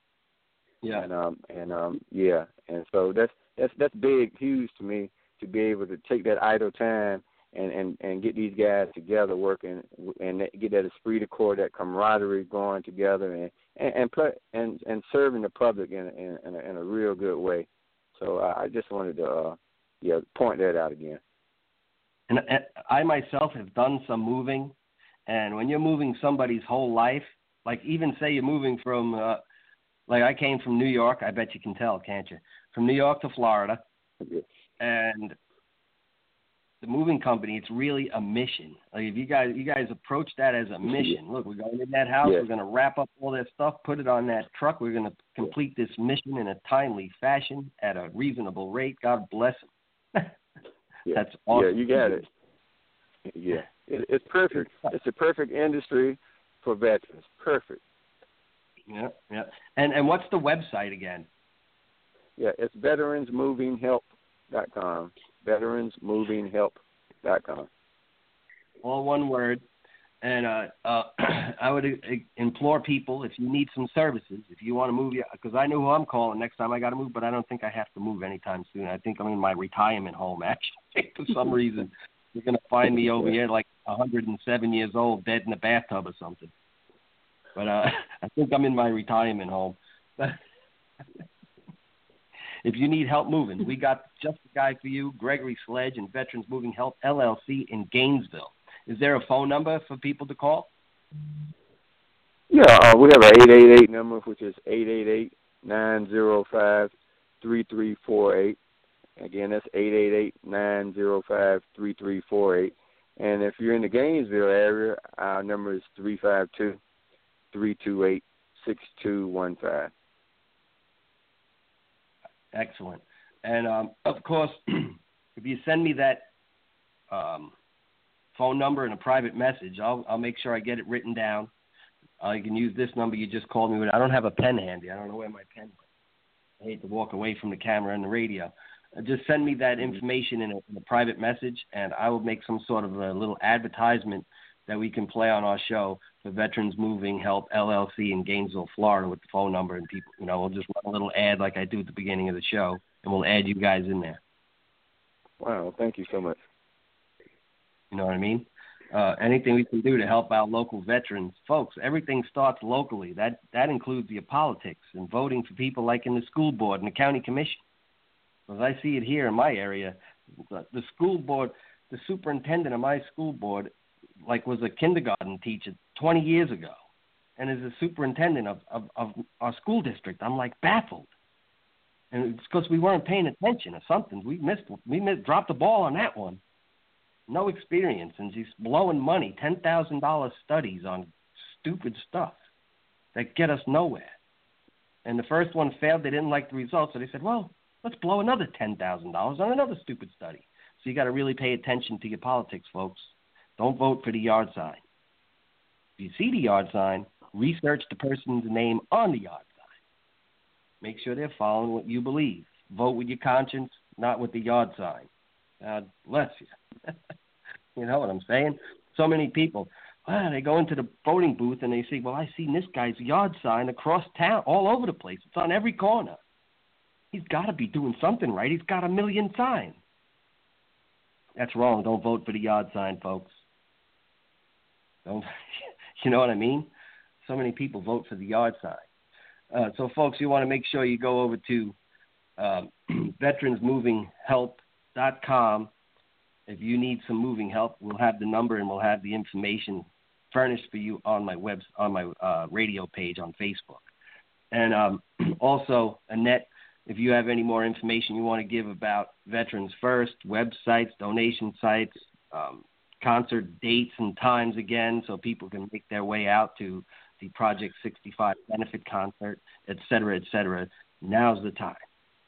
B: Yeah.
K: And um and um yeah, and so that's that's that's big, huge to me to be able to take that idle time and, and, and get these guys together working and get that esprit de corps, that camaraderie going together and and and play, and, and serving the public in in, in, a, in a real good way. So I, I just wanted to uh, yeah point that out again.
B: And, and I myself have done some moving, and when you're moving somebody's whole life, like even say you're moving from, uh, like I came from New York, I bet you can tell, can't you? From New York to Florida,
K: yeah.
B: And the moving company, it's really a mission. Like if you guys, you guys approach that as a mission. Look, we're going in that house.
K: Yeah.
B: We're going to wrap up all that stuff, put it on that truck. We're going to complete this mission in a timely fashion at a reasonable rate. God bless them.
K: Yeah.
B: That's awesome.
K: Yeah, you got it. Yeah, it, it's perfect. It's a perfect industry for veterans. Perfect.
B: Yeah, yeah. And and what's the website again?
K: Yeah, it's veterans moving help dot com. veterans moving help dot com.
B: All one word. And uh, uh, I would uh, implore people, if you need some services, if you want to move, because I know who I'm calling next time I got to move, but I don't think I have to move anytime soon. I think I'm in my retirement home, actually. For some reason, you're going to find me over here like one hundred seven years old, dead in a bathtub or something. But uh, I think I'm in my retirement home. If you need help moving, we got just the guy for you, Gregory Sledge and Veterans Moving Help L L C in Gainesville. Is there a phone number for people to call?
K: Yeah, uh, we have an eight eight eight number, which is eight eight eight, nine zero five, three three four eight. Again, that's eight eight eight, nine zero five, three three four eight. And if you're in the Gainesville area, our number is three five two, three two eight, six two one five.
B: Excellent. And, um, of course, if you send me that um, phone number in a private message, I'll, I'll make sure I get it written down. Uh, you can use this number you just called me with. I don't have a pen handy. I don't know where my pen went. I hate to walk away from the camera and the radio. Uh, just send me that information in a, in a private message, and I will make some sort of a little advertisement that we can play on our show for Veterans Moving Help L L C in Gainesville, Florida, with the phone number, and people, you know, we'll just run a little ad like I do at the beginning of the show, and we'll add you guys in there.
K: Wow, thank you so much.
B: You know what I mean? uh, anything we can do to help our local veterans. Folks, everything starts locally. That that includes your politics and voting for people like in the school board and the county commission. As I see it here in my area, the school board, the superintendent of my school board, like was a kindergarten teacher twenty years ago, and is a superintendent of, of, of our school district. I'm like baffled. And it's because we weren't paying attention or something. We missed, we missed, dropped the ball on that one. No experience, and she's blowing money, ten thousand dollars studies on stupid stuff that get us nowhere. And the first one failed. They didn't like the results, so they said, well, let's blow another ten thousand dollars on another stupid study. So you got to really pay attention to your politics, folks. Don't vote for the yard sign. If you see the yard sign, research the person's name on the yard sign. Make sure they're following what you believe. Vote with your conscience, not with the yard sign. God bless you. You know what I'm saying? So many people, ah, they go into the voting booth and they say, well, I seen this guy's yard sign across town, all over the place. It's on every corner. He's got to be doing something right. He's got a million signs. That's wrong. Don't vote for the yard sign, folks. Don't, you know what I mean? So many people vote for the yard sign. Uh, so, folks, you want to make sure you go over to uh, veterans moving help dot com. If you need some moving help, we'll have the number and we'll have the information furnished for you on my web on my uh, radio page on Facebook. And um, also, Annette, if you have any more information you want to give about Veterans First, websites, donation sites, um, concert dates and times again, so people can make their way out to the Project sixty-five benefit concert, et cetera, et cetera, now's the time.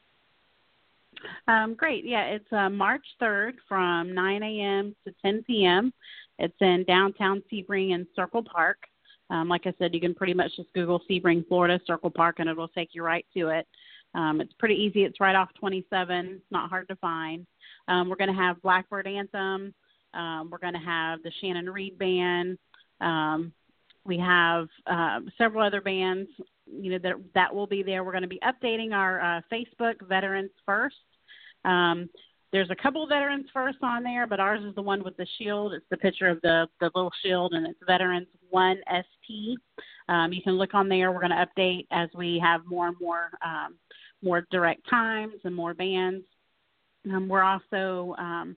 J: Um, great. Yeah, it's uh, March third from nine a.m. to ten p.m. It's in downtown Sebring and Circle Park. Um, like I said, you can pretty much just Google Sebring, Florida, Circle Park, and it will take you right to it. Um, it's pretty easy. It's right off twenty-seven. It's not hard to find. Um, we're going to have Blackbird Anthem. Um, we're going to have the Shannon Reed Band. Um, we have uh, several other bands, you know, that that will be there. We're going to be updating our uh, Facebook, Veterans First. Um, there's a couple of Veterans First on there, but ours is the one with the shield. It's the picture of the, the little shield, and it's Veterans one S T. Um, you can look on there. We're going to update as we have more and more um, more direct times and more bands. Um, we're also um,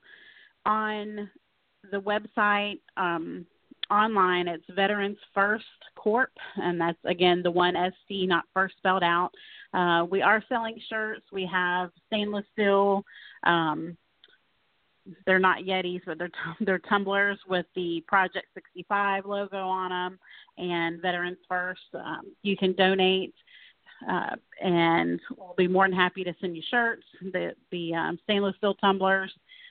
J: on the website um, online. It's Veterans First Corp, and that's, again, the one S T, not first spelled out. Uh, we are selling shirts. We have stainless steel. Um, they're not Yetis, but they're t- they're tumblers with the Project sixty-five logo on them and Veterans First. Um, you can donate, uh, and we'll be more than happy to send you shirts, the, the um, stainless steel tumblers,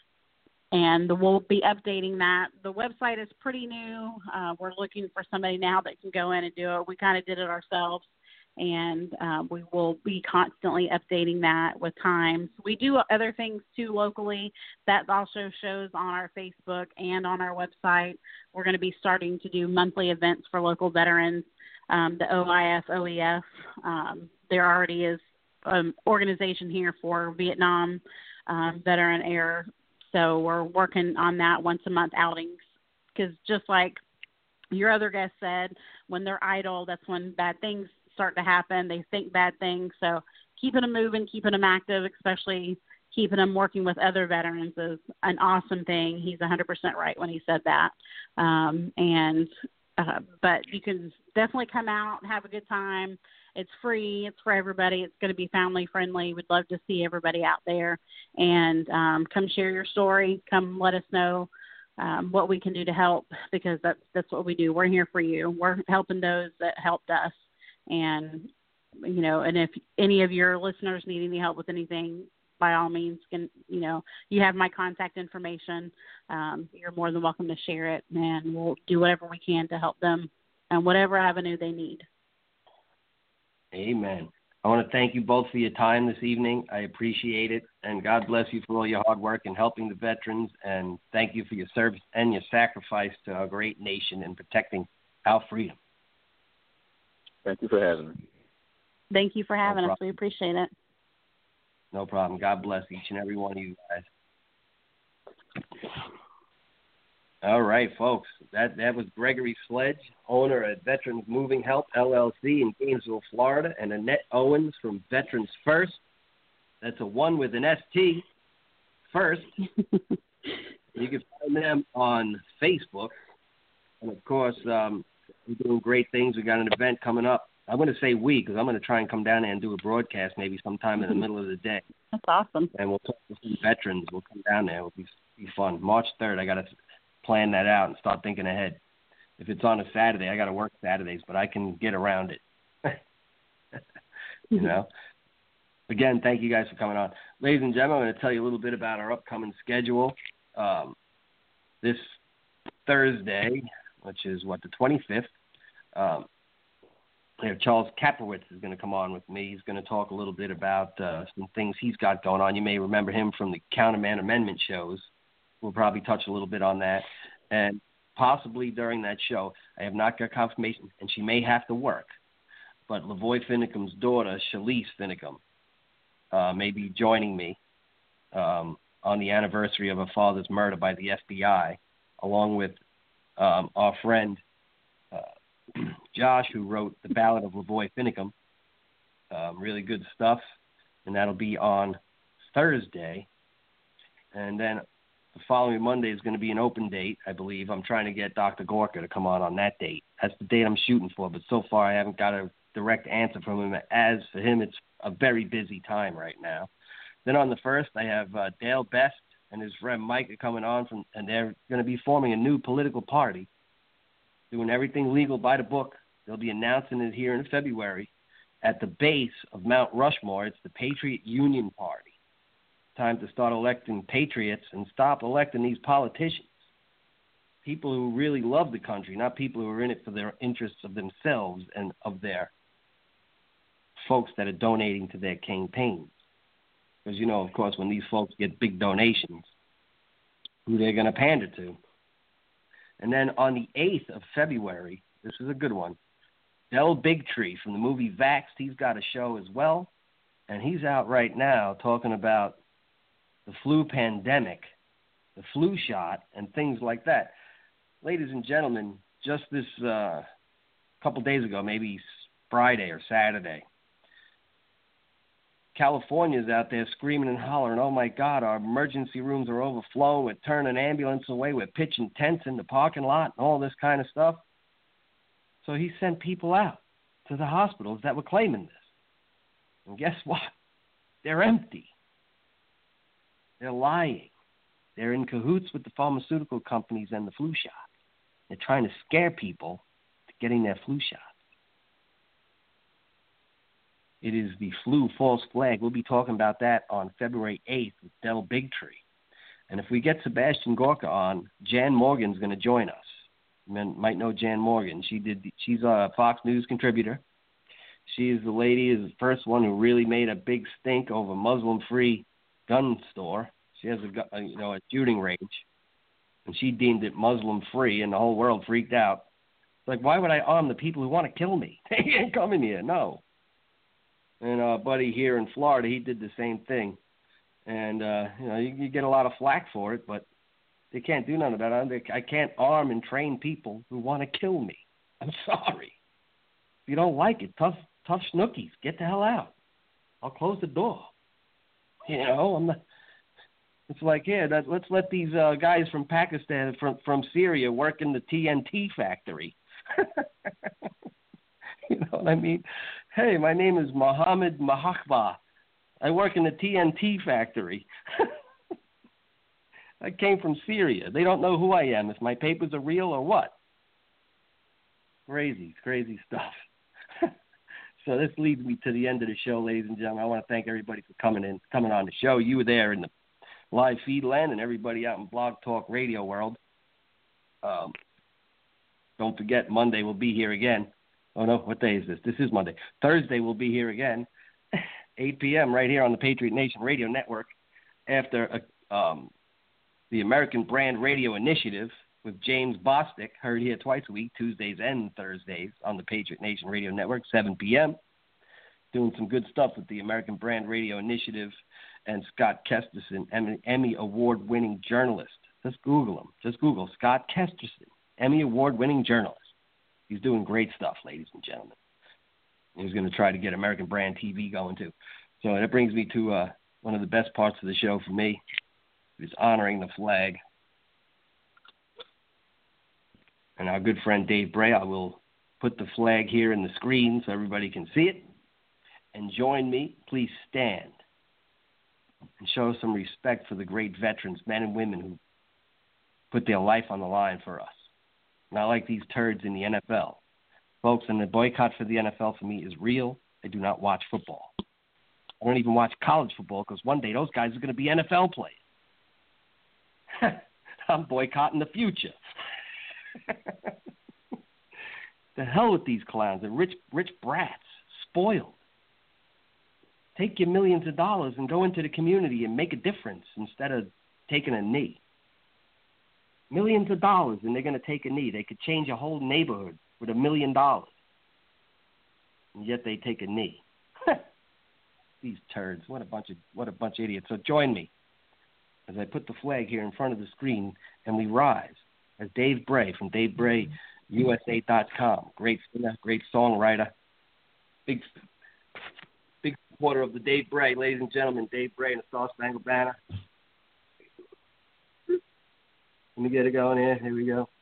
J: and we'll be updating that. The website is pretty new. Uh, we're looking for somebody now that can go in and do it. We kind of did it ourselves. And uh, we will be constantly updating that with times. We do other things, too, locally. That also shows on our Facebook and on our website. We're going to be starting to do monthly events for local veterans, um, the O I F, O E F. Um, there already is an organization here for Vietnam um, veteran air. So we're working on that once a month outings, because just like your other guest said, when they're idle, that's when bad things start to happen. They think bad things. So keeping them moving, keeping them active, especially keeping them working with other veterans is an awesome thing. He's one hundred percent right when he said that. Um, and uh, but you can definitely come out, have a good time. It's free. It's for everybody. It's going to be family friendly. We'd love to see everybody out there, and um, come share your story. Come let us know um, what we can do to help, because that's that's what we do. We're here for you. We're helping those that helped us. And, you know, and if any of your listeners need any help with anything, by all means, can, you know, you have my contact information. Um, you're more than welcome to share it, and we'll do whatever we can to help them in whatever avenue they need.
B: Amen. I want to thank you both for your time this evening. I appreciate it, and God bless you for all your hard work in helping the veterans, and thank you for your service and your sacrifice to our great nation in protecting our freedom.
K: Thank you for having me.
J: Thank you for having
B: no
J: us. We appreciate it.
B: No problem. God bless each and every one of you guys. All right, folks. That that was Gregory Sledge, owner at Veterans Moving Help, L L C in Gainesville, Florida, and Annette Owens from Veterans First. That's a one with an S T, First. You can find them on Facebook. And, of course, um, we're doing great things. We got an event coming up. I'm going to say we because I'm going to try and come down there and do a broadcast maybe sometime in the middle of the day.
J: That's awesome.
B: And we'll talk to some veterans. We'll come down there. It'll be, be fun. March third, I got to plan that out and start thinking ahead. If it's on a Saturday, I got to work Saturdays, but I can get around it. You know? Again, thank you guys for coming on. Ladies and gentlemen, I'm going to tell you a little bit about our upcoming schedule. Um, this Thursday, which is, what, the twenty-fifth, um, you know, Charles Kaplowitz is going to come on with me. He's going to talk a little bit about uh, some things he's got going on. You may remember him from the Counterman Amendment shows. We'll probably touch a little bit on that. And possibly during that show, I have not got confirmation, and she may have to work, but Lavoy Finicum's daughter, Shalise Finicum, uh, may be joining me um, on the anniversary of her father's murder by the F B I, along with um, our friend uh, Josh, who wrote The Ballad of Lavoy Finicum. Um, really good stuff. And that'll be on Thursday. And then the following Monday is going to be an open date, I believe. I'm trying to get Doctor Gorka to come on on that date. That's the date I'm shooting for, but so far I haven't got a direct answer from him. As for him, it's a very busy time right now. Then on the first, I have uh, Dale Best and his friend Mike are coming on, from, and they're going to be forming a new political party, doing everything legal by the book. They'll be announcing it here in February at the base of Mount Rushmore. It's the Patriot Union Party. Time to start electing patriots and stop electing these politicians. People who really love the country, not people who are in it for their interests of themselves and of their folks that are donating to their campaigns. Because, you know, of course, when these folks get big donations, who they're going to pander to. And then on the eighth of February, this is a good one, Del Bigtree from the movie Vaxxed, he's got a show as well. And he's out right now talking about the flu pandemic, the flu shot, and things like that. Ladies and gentlemen, just this uh, couple days ago, maybe Friday or Saturday, California's out there screaming and hollering, oh, my God, our emergency rooms are overflowing. We're turning an ambulance away. We're pitching tents in the parking lot and all this kind of stuff. So he sent people out to the hospitals that were claiming this. And guess what? They're empty. They're lying. They're in cahoots with the pharmaceutical companies and the flu shot. They're trying to scare people to getting their flu shot. It is the flu false flag. We'll be talking about that on February eighth with Del Bigtree. And if we get Sebastian Gorka on, Jan Morgan's going to join us. You might know Jan Morgan. She did. She's a Fox News contributor. She is the lady, is the first one who really made a big stink over Muslim-free gun store. She has a, you know, a shooting range, and she deemed it Muslim-free, and the whole world freaked out. It's like, why would I arm the people who want to kill me? They ain't coming here, no. And our buddy here in Florida, he did the same thing. And, uh, you know, you, you get a lot of flack for it, but they can't do nothing about it. I can't arm and train people who want to kill me. I'm sorry. If you don't like it, tough, tough snookies, get the hell out. I'll close the door. You know, I'm not, it's like, yeah, that, let's let these uh, guys from Pakistan, from, from Syria, work in the T N T factory. You know what I mean? Hey, my name is Mohammed Mahakba. I work in the T N T factory. I came from Syria. They don't know who I am, if my papers are real or what. Crazy, crazy stuff. So this leads me to the end of the show, ladies and gentlemen. I want to thank everybody for coming in, coming on the show. You were there in the live feed land, and everybody out in Blog Talk Radio world. Um, don't forget, Monday we'll be here again. Oh, no, what day is this? This is Monday. Thursday we'll be here again, eight p.m. right here on the Patriot Nation Radio Network after uh, um, the American Brand Radio Initiative with James Bostic, heard here twice a week, Tuesdays and Thursdays on the Patriot Nation Radio Network, seven p.m. Doing some good stuff with the American Brand Radio Initiative and Scott Kesterson, Emmy Award-winning journalist, Just Google him. Just Google Scott Kesterson, Emmy Award-winning journalist. He's doing great stuff, ladies and gentlemen. He's going to try to get American Brand T V going, too. So that brings me to uh, one of the best parts of the show for me, is honoring the flag. And our good friend Dave Bray, I will put the flag here in the screen so everybody can see it. And join me. Please stand and show some respect for the great veterans, men and women who put their life on the line for us. Not like these turds in the N F L. Folks, and the boycott for the N F L for me is real. I do not watch football. I don't even watch college football because one day those guys are going to be N F L players. I'm boycotting the future. The hell with these clowns. They're rich, rich brats, spoiled. Take your millions of dollars and go into the community and make a difference instead of taking a knee. Millions of dollars and they're going to take a knee. They could change a whole neighborhood with a million dollars. And yet they take a knee. These turds. What a bunch of what a bunch of idiots. So join me as I put the flag here in front of the screen and we rise as Dave Bray from Dave Bray U S A dot com. Great singer, great songwriter. Big big supporter of the Dave Bray, ladies and gentlemen, Dave Bray and the Star Spangled Banner. Let me get it going here. Here we go.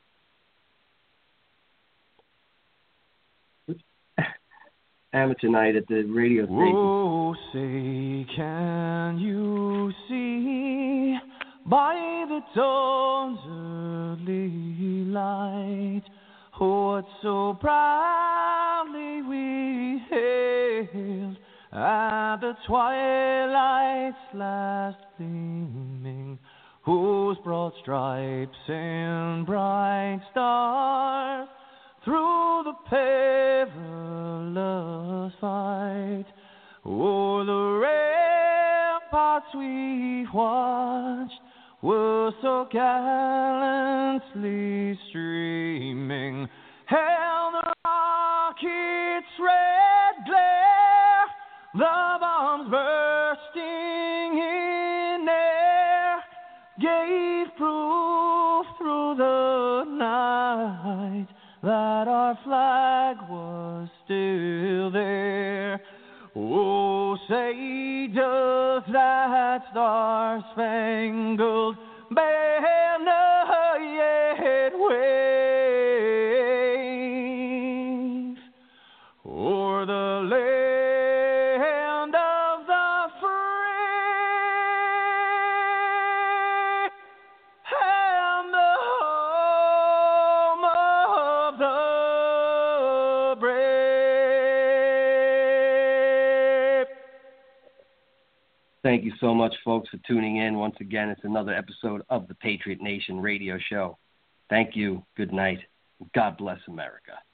B: Amateur night at the radio station.
I: Oh, say, can you see by the dawn's early light what so proudly we hailed at the twilight's last gleaming, whose broad stripes and bright stars through the perilous fight o'er the ramparts we watched were so gallantly streaming, held the rocket's red glare, the bombs bursting in air, gave proof through the night that our flag was still there. Oh, say doth that star-spangled banner yet wave o'er the land of the free and the home of the brave.
B: Thank you so much, folks, for tuning in. Once again, it's another episode of the Patriot Nation Radio Show. Thank you. Good night. God bless America.